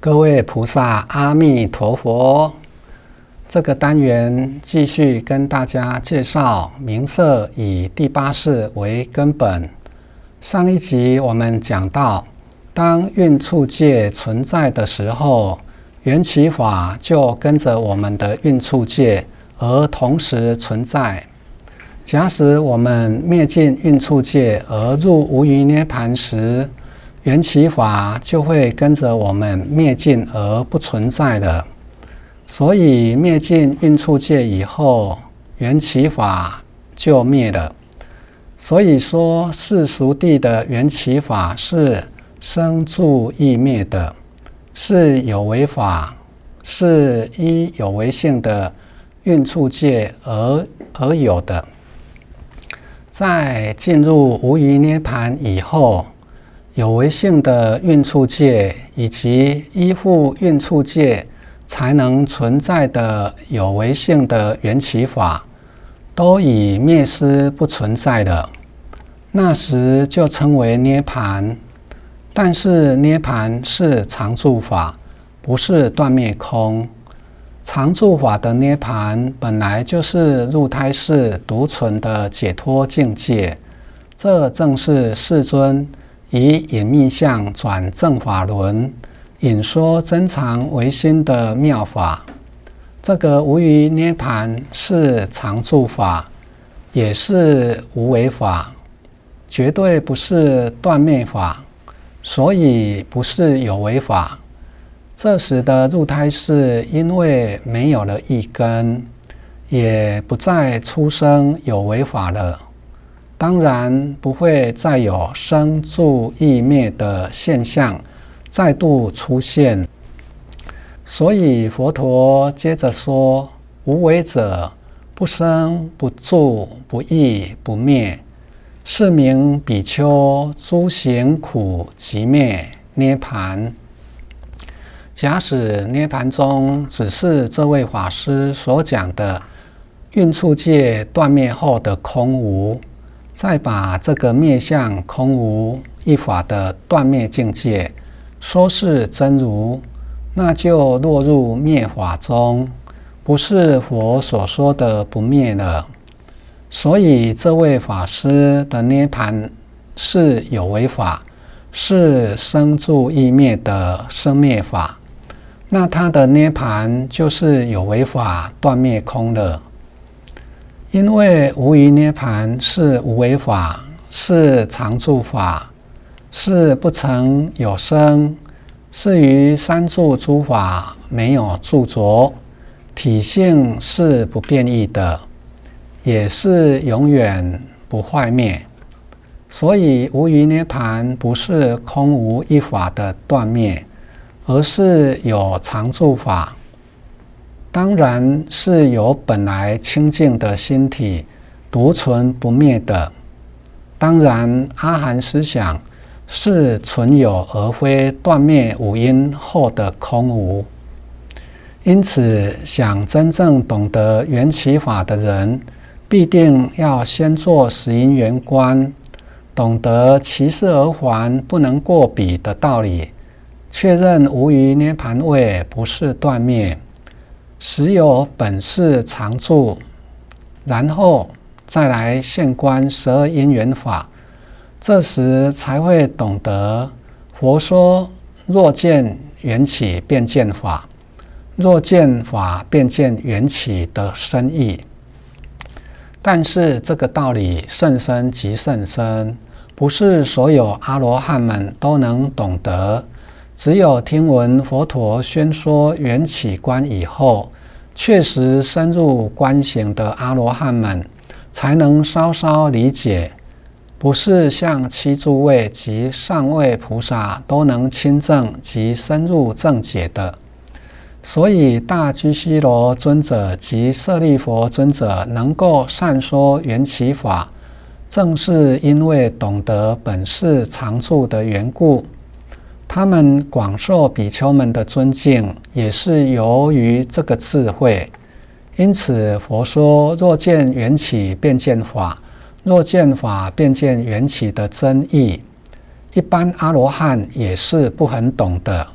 各位菩萨，阿弥陀佛！这个单元继续跟大家介绍名色以第八识为根本。上一集我们讲到，当运处界存在的时候，缘起法就跟着我们的运处界而同时存在。假使我们灭尽运处界而入无余涅盘时，缘起法就会跟着我们灭尽而不存在了。所以灭尽运处界以后，缘起法就灭了。所以说世俗谛的缘起法是生住异灭的，是有为法，是依有为性的运处界而有的。在进入无余涅盘以后，有为性的运处界以及依附运处界才能存在的有为性的缘起法，都已灭失不存在了。那时就称为涅盘。但是涅盘是常住法，不是断灭空。常住法的涅盘本来就是入胎式独存的解脱境界，这正是世尊以隐密相转正法轮，引说真常唯心的妙法。这个无余涅盘是常住法，也是无为法，绝对不是断灭法，所以不是有为法。这时的入胎式因为没有了一根，也不再出生有为法了，当然不会再有生住异灭的现象再度出现。所以佛陀接着说，无为者不生不住不异不灭，是名比丘诸行苦即灭涅盘。假使涅盘中只是这位法师所讲的运处界断灭后的空无，再把这个灭相空无一法的断灭境界说是真如，那就落入灭法中，不是佛所说的不灭了。所以这位法师的涅盘是有为法，是生住异灭的生灭法，那他的涅盘就是有为法断灭空了。因为无余涅盘是无为法，是常住法，是不曾有生，是于三住诸法没有著着，体性是不变异的，也是永远不坏灭。所以无余涅盘不是空无一法的断灭，而是有常住法，当然是有本来清净的心体独存不灭的。当然阿含思想是存有而非断灭五因后的空无。因此想真正懂得缘起法的人，必定要先做十因缘观，懂得其事而还不能过彼的道理，确认无余涅盘位不是断灭，实有本是常住，然后再来现观12因缘法，这时才会懂得佛说若见缘起便见法，若见法便见缘起的深意。但是这个道理甚深极甚深，不是所有阿罗汉们都能懂得。只有听闻佛陀宣说缘起观以后，确实深入观行的阿罗汉们，才能稍稍理解，不是像七诸位及上位菩萨都能亲证及深入正解的。所以大居士罗尊者及舍利弗尊者能够善说缘起法，正是因为懂得本是常住的缘故。他们广受比丘们的尊敬，也是由于这个智慧。因此佛说若见缘起便见法，若见法便见缘起的真意，一般阿罗汉也是不很懂的。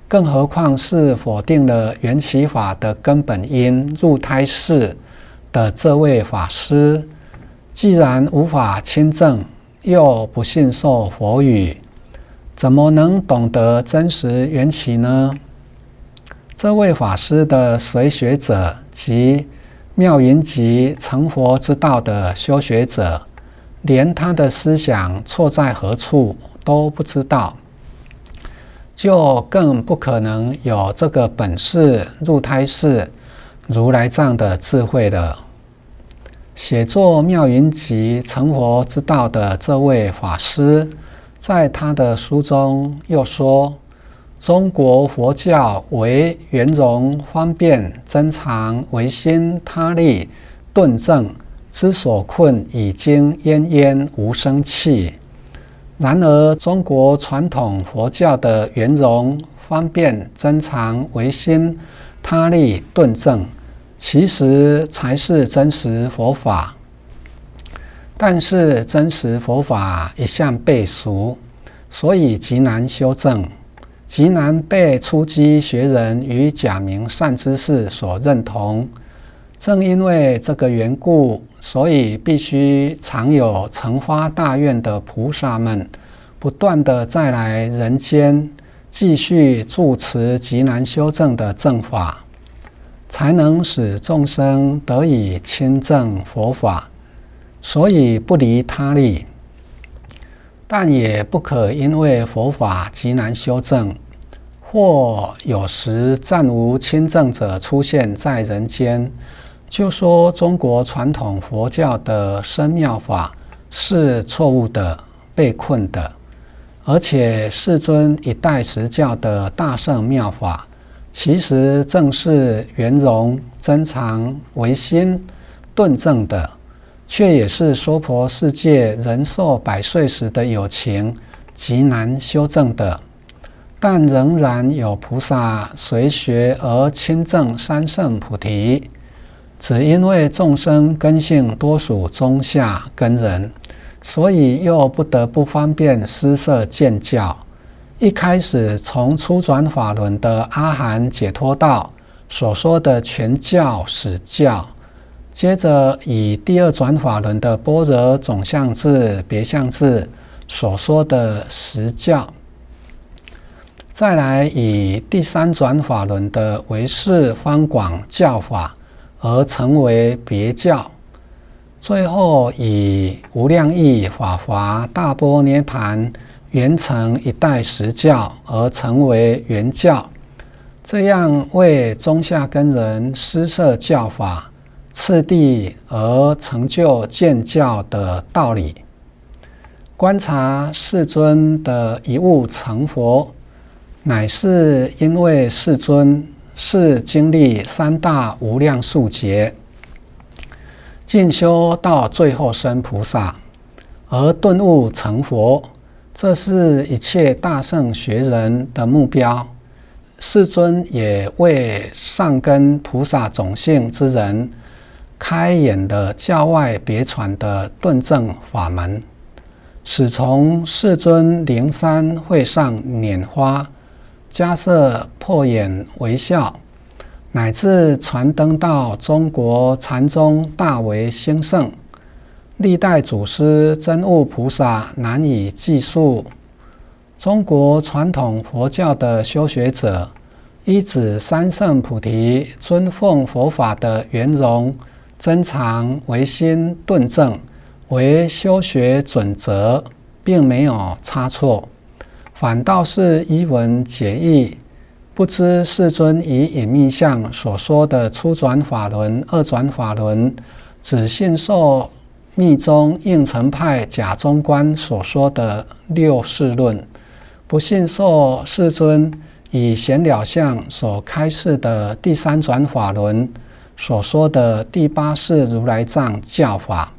更何况是否定了缘起法的根本因入胎识的这位法师，既然无法亲证，又不信受佛语，怎么能懂得真实缘起呢？这位法师的随学者及妙云集成佛之道的修学者，连他的思想错在何处都不知道，就更不可能有这个本事入胎识如来藏的智慧了。写作妙云集成佛之道的这位法师，在他的书中又说，中国佛教为圆融方便增长唯心他力顿正之所困，已经奄奄无生气。然而中国传统佛教的圆融方便增长唯心他力顿正，其实才是真实佛法。但是真实佛法一向背俗，所以极难修正，极难被初机学人与假名善知识所认同。正因为这个缘故，所以必须常有成发大愿的菩萨们不断的再来人间，继续住持极难修正的正法，才能使众生得以亲证佛法。所以不离他力，但也不可因为佛法极难修正，或有时暂无亲证者出现在人间，就说中国传统佛教的深妙法是错误的、被困的，而且世尊一代实教的大圣妙法，其实正是圆融增长唯心顿正的，却也是娑婆世界人寿百岁时的有情极难修正的。但仍然有菩萨随学而亲证三圣菩提，只因为众生根性多属中下根人，所以又不得不方便施设见教。一开始从初转法轮的阿含解脱道所说的全教始教，接着以第二转法轮的般若总相智别相智所说的实教，再来以第三转法轮的唯识方广教法而成为别教，最后以无量义法华大般涅盘圆成一代实教而成为圆教。这样为中下根人施设教法，次第而成就见教的道理。观察世尊的一悟成佛，乃是因为世尊是经历三大无量数劫，进修到最后生菩萨，而顿悟成佛，这是一切大圣学人的目标。世尊也为上根菩萨种性之人开演的教外别传的顿正法门，始从世尊灵山会上拈花迦叶破眼为笑，乃至传登到中国禅宗大为兴盛，历代祖师真悟菩萨难以计数。中国传统佛教的修学者依止三圣菩提，尊奉佛法的圆融增长唯心顿正为修学准则，并没有差错，反倒是依文解义，不知世尊以隐密相所说的初转法轮、二转法轮，只信受密宗应成派假中观所说的六世论，不信受世尊以显了相所开示的第三转法轮所说的第八世如来藏教法。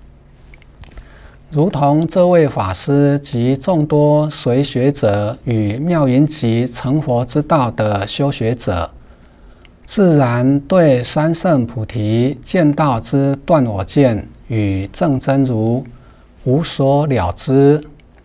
如同这位法师及众多随学者与妙云集成佛之道的修学者，自然对三圣菩提见道之断我见与正真如无所了知，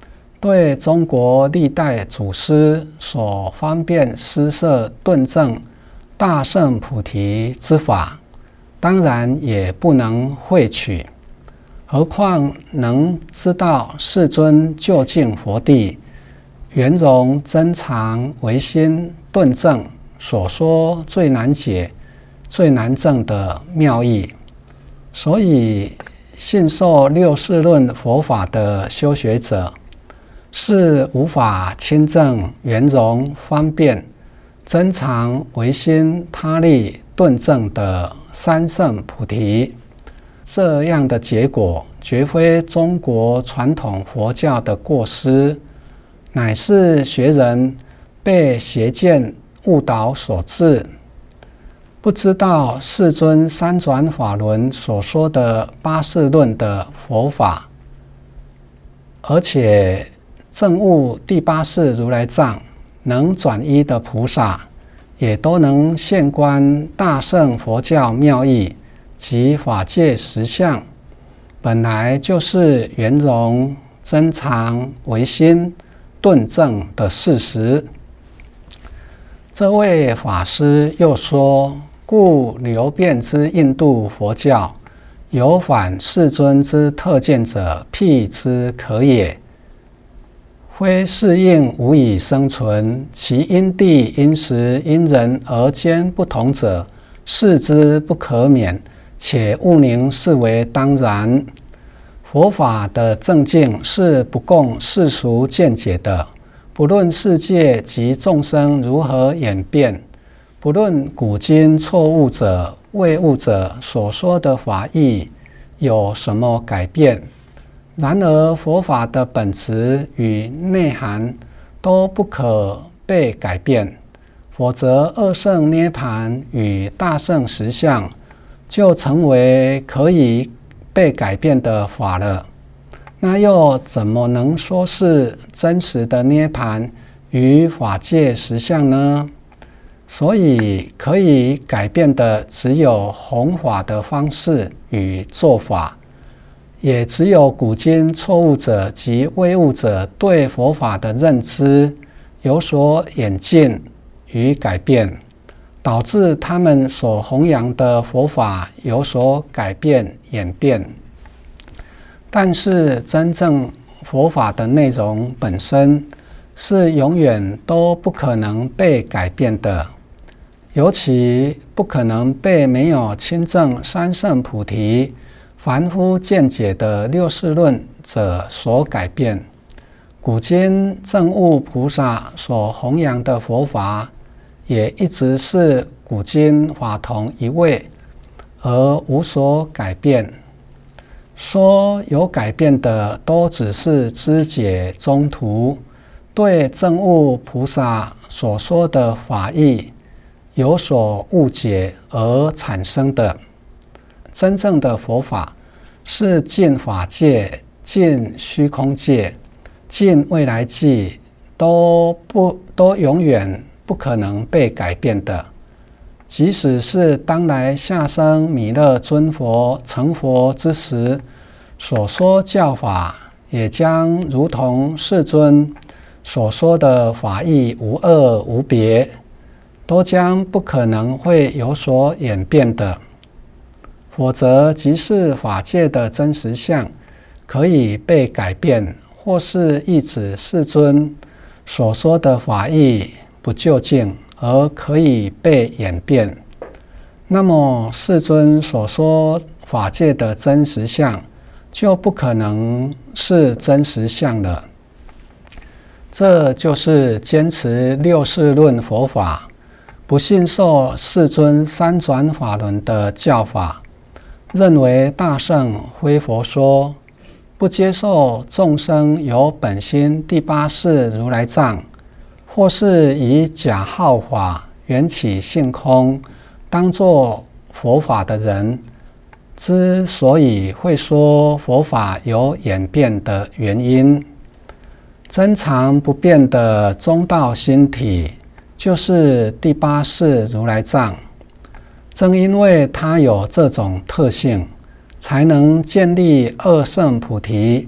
对中国历代祖师所方便施设顿证大圣菩提之法，当然也不能讳取。何况能知道世尊究竟佛地圆融真常唯心顿证所说最难解、最难证的妙义，所以信受六世论佛法的修学者，是无法亲证圆融方便真常唯心他力顿证的三圣菩提。这样的结果绝非中国传统佛教的过失，乃是学人被邪见误导所致，不知道世尊三转法轮所说的八事论的佛法，而且证悟第八世如来藏能转依的菩萨，也都能现观大乘佛教妙义及法界实相，本来就是圆融真常唯心顿证的事实。这位法师又说，故流变之印度佛教，有反世尊之特见者，辟之可也。非适应无以生存，其因地因时因人而间不同者，视之不可免，且勿宁视为当然。佛法的正境是不共世俗见解的，不论世界及众生如何演变，不论古今错误者、未悟者所说的法义有什么改变，然而佛法的本质与内涵都不可被改变，否则二圣涅盘与大圣实相就成为可以被改变的法了。那又怎么能说是真实的涅盘与法界实相呢？所以可以改变的只有弘法的方式与做法，也只有古今错误者及未悟者对佛法的认知有所演进与改变，导致他们所弘扬的佛法有所改变演变。但是真正佛法的内容本身是永远都不可能被改变的，尤其不可能被没有亲证三圣菩提凡夫见解的六世论者所改变。古今证悟菩萨所弘扬的佛法，也一直是古今法同一味，而无所改变。说有改变的，都只是知解中途对证悟菩萨所说的法义有所误解而产生的。真正的佛法是尽法界、尽虚空界、尽未来际都永远不可能被改变的。即使是当来下生弥勒尊佛成佛之时所说教法，也将如同世尊所说的法义无二无别，都将不可能会有所演变的。否则即是法界的真实相可以被改变，或是意指世尊所说的法义不究竟而可以被演变，那么世尊所说法界的真实相就不可能是真实相了。这就是坚持六世论佛法，不信受世尊三转法轮的教法，认为大圣非佛说，不接受众生有本心第八世如来藏，或是以假号法缘起性空当作佛法的人，之所以会说佛法有演变的原因。真常不变的中道心体，就是第八世如来藏。正因为它有这种特性，才能建立二圣菩提，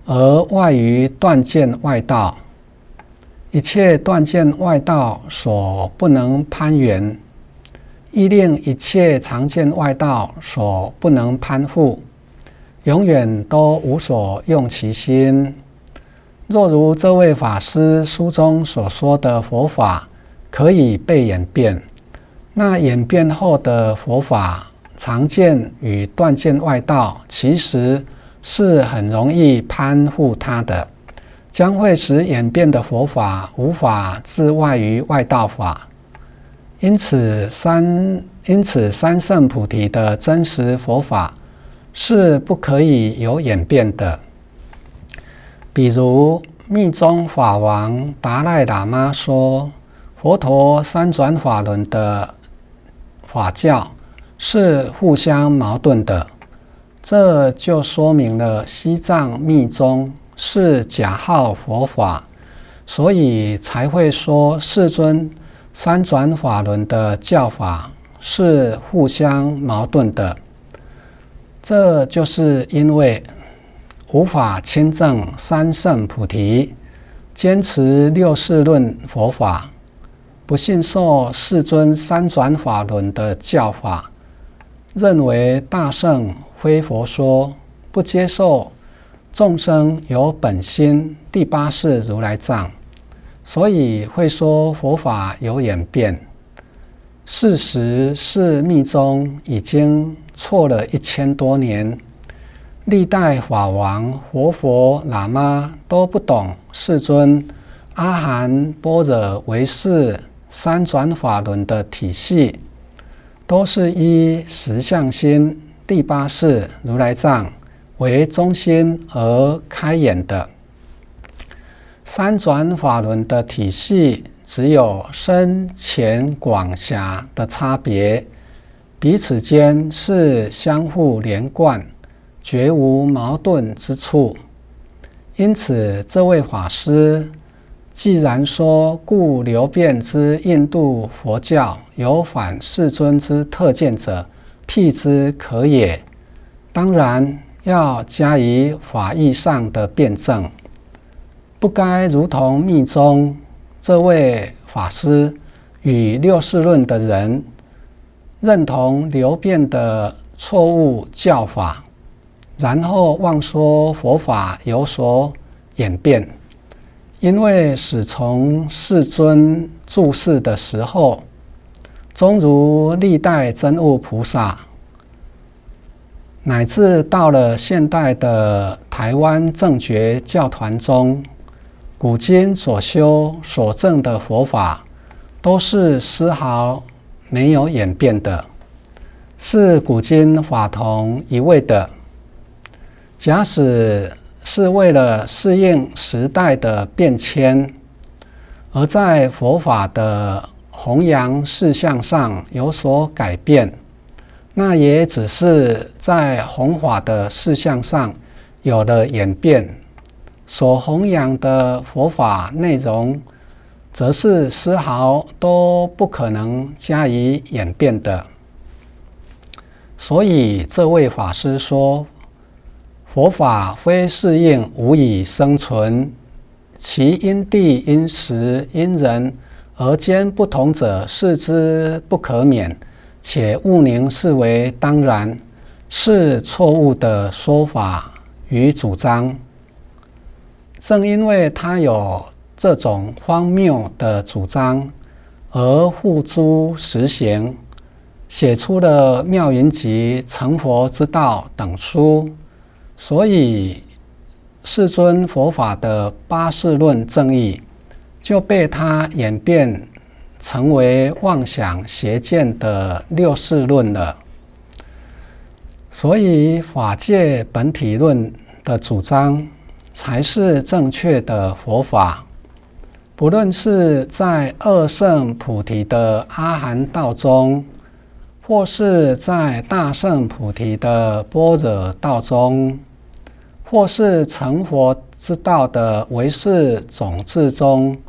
而外于断见外道。一切断见外道所不能攀缘，亦令一切常见外道所不能攀附，永远都无所用其心。若如这位法师书中所说的佛法可以被演变，那演变后的佛法常见与断见外道其实是很容易攀附它的，将会使演变的佛法无法自外于外道法。因此三圣菩提的真实佛法是不可以有演变的。比如密宗法王达赖喇嘛说，佛陀三转法轮的法教是互相矛盾的，这就说明了西藏密宗是假号佛法，所以才会说世尊三转法轮的教法是互相矛盾的。这就是因为无法亲证三圣菩提，坚持六世论佛法，不信受世尊三转法轮的教法，认为大圣非佛说，不接受众生有本心第八世如来藏，所以会说佛法有演变。事实是密宗已经错了1000多年，历代法王、活佛、喇嘛都不懂世尊阿含般若唯识三转法轮的体系，都是依实相心第八世如来藏为中心而开演的。三转法轮的体系只有深浅广狭的差别，彼此间是相互连贯，绝无矛盾之处。因此这位法师既然说故流变之印度佛教有反世尊之特见者，辟之可也，当然要加以法义上的辩证，不该如同密宗这位法师与六世论的人认同流变的错误教法，然后妄说佛法有所演变。因为始从世尊住世的时候，终如历代真悟菩萨，乃至到了现代的台湾正觉教团中，古今所修所证的佛法都是丝毫没有演变的，是古今法同一味的。假使是为了适应时代的变迁，而在佛法的弘扬事项上有所改变，那也只是在弘法的事项上有了演变，所弘扬的佛法内容则是丝毫都不可能加以演变的。所以这位法师说，佛法非适应无以生存，其因地因时因人而兼不同者，视之不可免，且勿宁视为当然，是错误的说法与主张。正因为他有这种荒谬的主张，而付诸实行，写出了《妙云集》《成佛之道》等书，所以世尊佛法的八世论正义就被他演变成为妄想邪见的六世论了。所以法界本体论的主张才是正确的佛法。不论是在二圣菩提的阿含道中，或是在大圣菩提的般若道中，或是成佛之道的唯识种智中，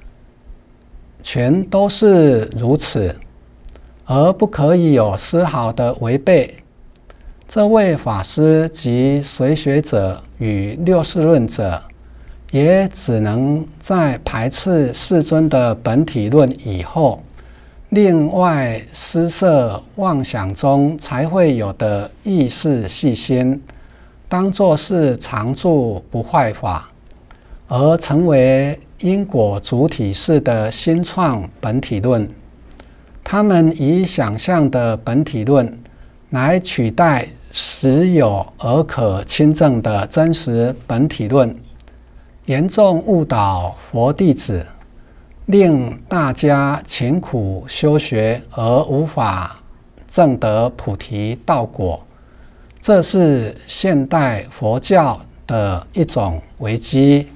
全都是如此，而不可以有丝毫的违背。 这位法师及随学者与六世论者，也只能在排斥世尊的本体论以后，另外施设妄想中才会有的意识细心，当作是常住不坏法，而成为因果主体式的新创本体论。他们以想象的本体论来取代实有而可亲证的真实本体论，严重误导佛弟子，令大家勤苦修学而无法证得菩提道果。这是现代佛教的一种危机。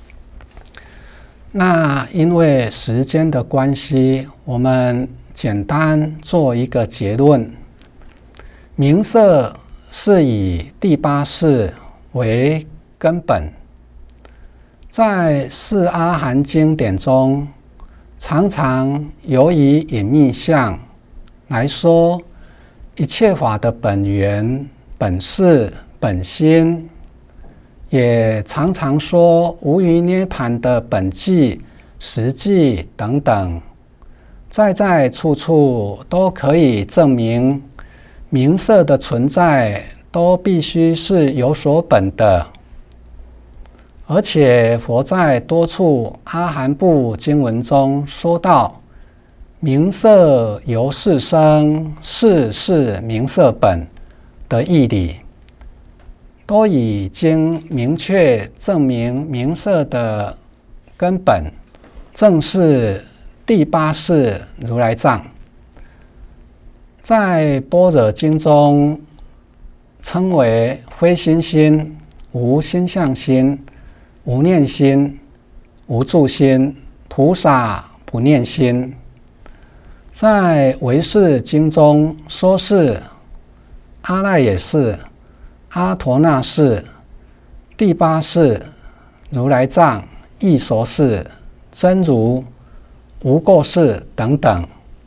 那因为时间的关系，我们简单做一个结论：名色是以第八识为根本。在四阿含经典中，常常有以隐密相来说一切法的本源、本事、本心，也常常说无余涅盘的本际、实际等等，在处处都可以证明名色的存在都必须是有所本的。而且佛在多处阿含部经文中说到，名色由是生，是名色本的义理，都已经明确证明名色的根本正是第八识如来藏。在般若经中称为非心心、无心相心、无念心、无住心、菩萨不念心。在唯识经中说是阿赖耶识、阿陀那识、第八识、如来藏、异熟识、真如、无垢识等等。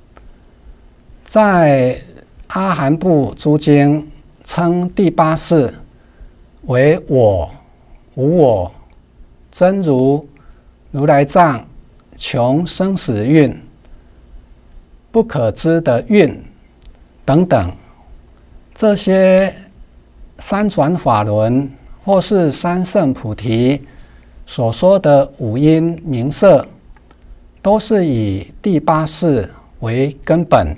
在阿含部诸经称第八识为我、无我、真如、如来藏、穷生死蕴、不可知的蕴等等。这些三转法轮或是三圣菩提所说的五因名色，都是以第八识为根本。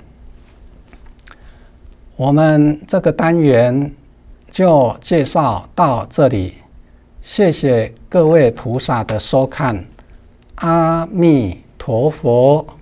我们这个单元就介绍到这里，谢谢各位菩萨的收看，阿弥陀佛。